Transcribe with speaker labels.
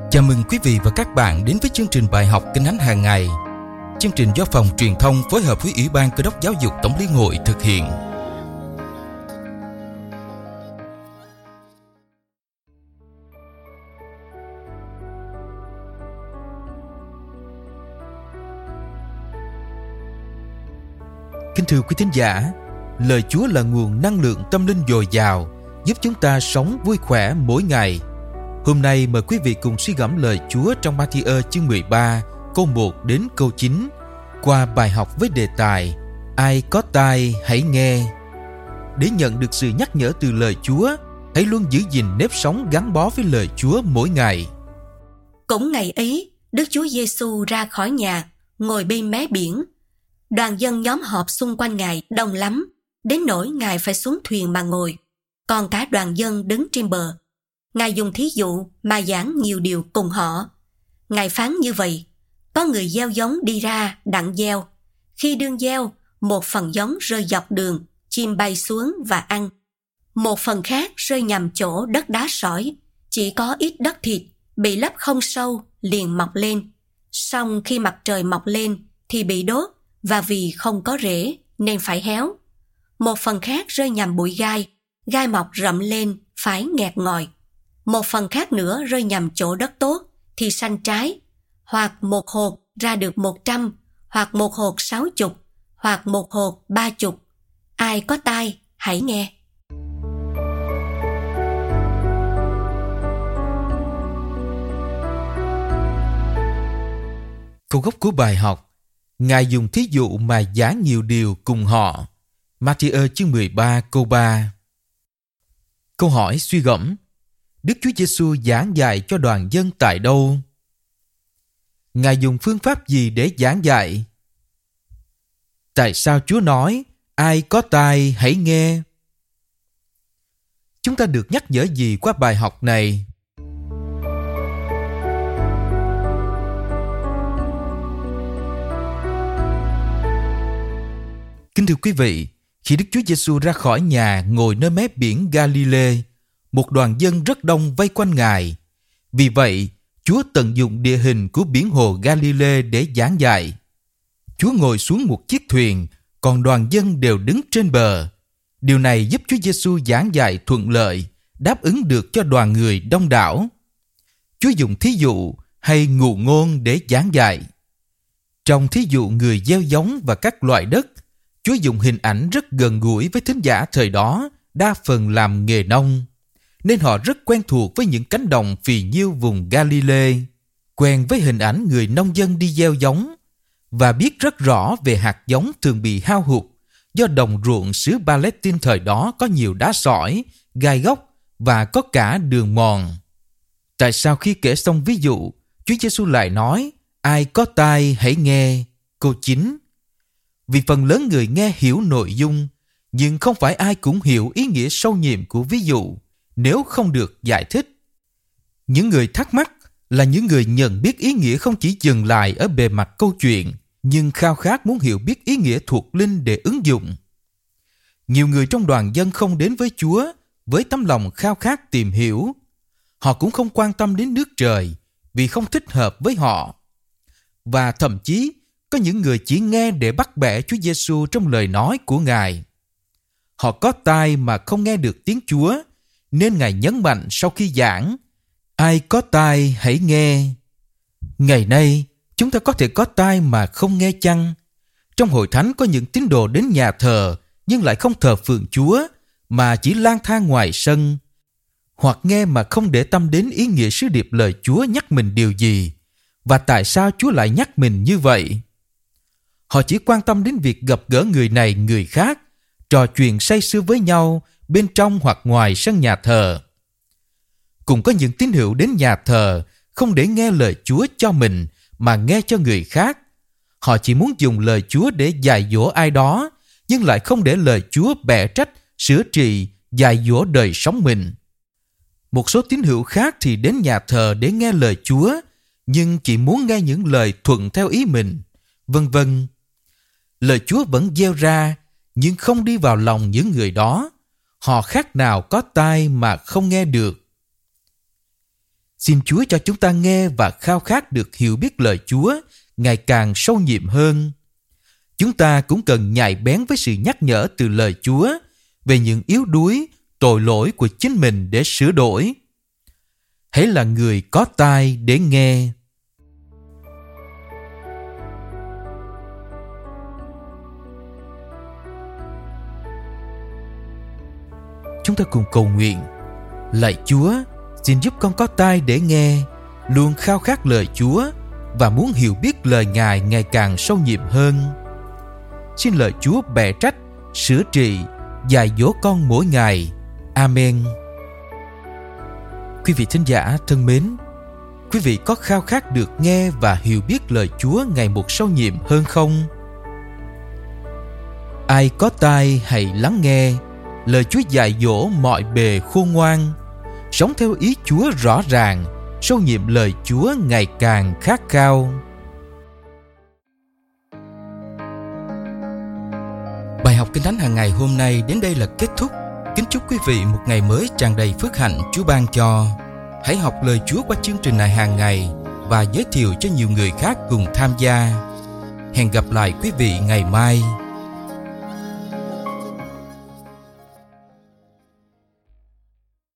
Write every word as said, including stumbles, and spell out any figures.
Speaker 1: Chào mừng quý vị và các bạn đến với chương trình bài học Kinh Thánh hàng ngày. Chương trình do Phòng Truyền thông phối hợp với Ủy ban Cơ đốc Giáo dục Tổng Liên hội thực hiện. Kính thưa quý thính giả, lời Chúa là nguồn năng lượng tâm linh dồi dào, giúp chúng ta sống vui khỏe mỗi ngày. Hôm nay mời quý vị cùng suy gẫm lời Chúa trong Ma-thi-ơ chương mười ba, câu một đến câu chín, qua bài học với đề tài Ai có tai hãy nghe. Để nhận được sự nhắc nhở từ lời Chúa, hãy luôn giữ gìn nếp sống gắn bó với lời Chúa mỗi ngày.
Speaker 2: Cũng ngày ấy, Đức Chúa Giêsu ra khỏi nhà, ngồi bên mé biển. Đoàn dân nhóm họp xung quanh Ngài đông lắm, đến nỗi Ngài phải xuống thuyền mà ngồi, còn cả đoàn dân đứng trên bờ. Ngài dùng thí dụ mà giảng nhiều điều cùng họ. Ngài phán như vậy: có người gieo giống đi ra đặng gieo. Khi đương gieo, một phần giống rơi dọc đường, chim bay xuống và ăn. Một phần khác rơi nhằm chỗ đất đá sỏi, chỉ có ít đất thịt, bị lấp không sâu, liền mọc lên. Song khi mặt trời mọc lên thì bị đốt, và vì không có rễ nên phải héo. Một phần khác rơi nhằm bụi gai, gai mọc rậm lên, phải nghẹt ngòi. Một phần khác nữa rơi nhằm chỗ đất tốt thì sanh trái, hoặc một hột ra được một trăm, hoặc một hột sáu chục, hoặc một hột ba chục. Ai có tai hãy nghe.
Speaker 1: Câu gốc của bài học: Ngài dùng thí dụ mà giảng nhiều điều cùng họ. Ma-thi-ơ chương mười ba câu ba. Câu hỏi suy gẫm: Đức Chúa Giêsu giảng dạy cho đoàn dân tại đâu? Ngài dùng phương pháp gì để giảng dạy? Tại sao Chúa nói ai có tai hãy nghe? Chúng ta được nhắc nhở gì qua bài học này? Kính thưa quý vị, khi Đức Chúa Giêsu ra khỏi nhà ngồi nơi mé biển Ga-li-lê, một đoàn dân rất đông vây quanh Ngài. Vì vậy, Chúa tận dụng địa hình của biển hồ Ga-li-lê để giảng dạy. Chúa ngồi xuống một chiếc thuyền, còn đoàn dân đều đứng trên bờ. Điều này giúp Chúa Giêsu giảng dạy thuận lợi, đáp ứng được cho đoàn người đông đảo. Chúa dùng thí dụ hay ngụ ngôn để giảng dạy. Trong thí dụ người gieo giống và các loại đất, Chúa dùng hình ảnh rất gần gũi với thính giả thời đó, đa phần làm nghề nông, nên họ rất quen thuộc với những cánh đồng phì nhiêu vùng Ga-li-lê, quen với hình ảnh người nông dân đi gieo giống, và biết rất rõ về hạt giống thường bị hao hụt do đồng ruộng xứ Palestine thời đó có nhiều đá sỏi, gai góc và có cả đường mòn. Tại sao khi kể xong ví dụ, Chúa Giêsu lại nói ai có tai hãy nghe? Câu chín. Vì phần lớn người nghe hiểu nội dung, nhưng không phải ai cũng hiểu ý nghĩa sâu nhiệm của ví dụ nếu không được giải thích. Những người thắc mắc là những người nhận biết ý nghĩa không chỉ dừng lại ở bề mặt câu chuyện, nhưng khao khát muốn hiểu biết ý nghĩa thuộc linh để ứng dụng. Nhiều người trong đoàn dân không đến với Chúa với tấm lòng khao khát tìm hiểu. Họ cũng không quan tâm đến nước trời vì không thích hợp với họ. Và thậm chí có những người chỉ nghe để bắt bẻ Chúa Giêsu trong lời nói của Ngài. Họ có tai mà không nghe được tiếng Chúa, nên Ngài nhấn mạnh sau khi giảng, ai có tai hãy nghe. Ngày nay, chúng ta có thể có tai mà không nghe chăng? Trong hội thánh có những tín đồ đến nhà thờ nhưng lại không thờ phượng Chúa, mà chỉ lang thang ngoài sân, hoặc nghe mà không để tâm đến ý nghĩa sứ điệp lời Chúa nhắc mình điều gì, và tại sao Chúa lại nhắc mình như vậy. Họ chỉ quan tâm đến việc gặp gỡ người này người khác, trò chuyện say sưa với nhau bên trong hoặc ngoài sân nhà thờ. Cũng có những tín hữu đến nhà thờ không để nghe lời Chúa cho mình mà nghe cho người khác. Họ chỉ muốn dùng lời Chúa để dạy dỗ ai đó, nhưng lại không để lời Chúa bẻ trách, sửa trị, dạy dỗ đời sống mình. Một số tín hữu khác thì đến nhà thờ để nghe lời Chúa, nhưng chỉ muốn nghe những lời thuận theo ý mình, vân vân. Lời Chúa vẫn gieo ra, nhưng không đi vào lòng những người đó. Họ khác nào có tai mà không nghe được. Xin Chúa cho chúng ta nghe và khao khát được hiểu biết lời Chúa ngày càng sâu nhiệm hơn. Chúng ta cũng cần nhạy bén với sự nhắc nhở từ lời Chúa về những yếu đuối, tội lỗi của chính mình để sửa đổi. Hãy là người có tai để nghe. Chúng ta cùng cầu nguyện. Lạy Chúa, xin giúp con có tai để nghe, luôn khao khát lời Chúa và muốn hiểu biết lời Ngài ngày càng sâu nhiệm hơn. Xin lời Chúa bẻ trách, sửa trị, dạy dỗ con mỗi ngày. Amen. Quý vị thính giả thân mến, quý vị có khao khát được nghe và hiểu biết lời Chúa ngày một sâu nhiệm hơn không? Ai có tai hãy lắng nghe lời Chúa dạy dỗ mọi bề khôn ngoan, sống theo ý Chúa rõ ràng, sâu nhiệm lời Chúa ngày càng khát khao. Bài học Kinh Thánh hàng ngày hôm nay đến đây là kết thúc. Kính chúc quý vị một ngày mới tràn đầy phước hạnh Chúa ban cho. Hãy học lời Chúa qua chương trình này hàng ngày và giới thiệu cho nhiều người khác cùng tham gia. Hẹn gặp lại quý vị ngày mai.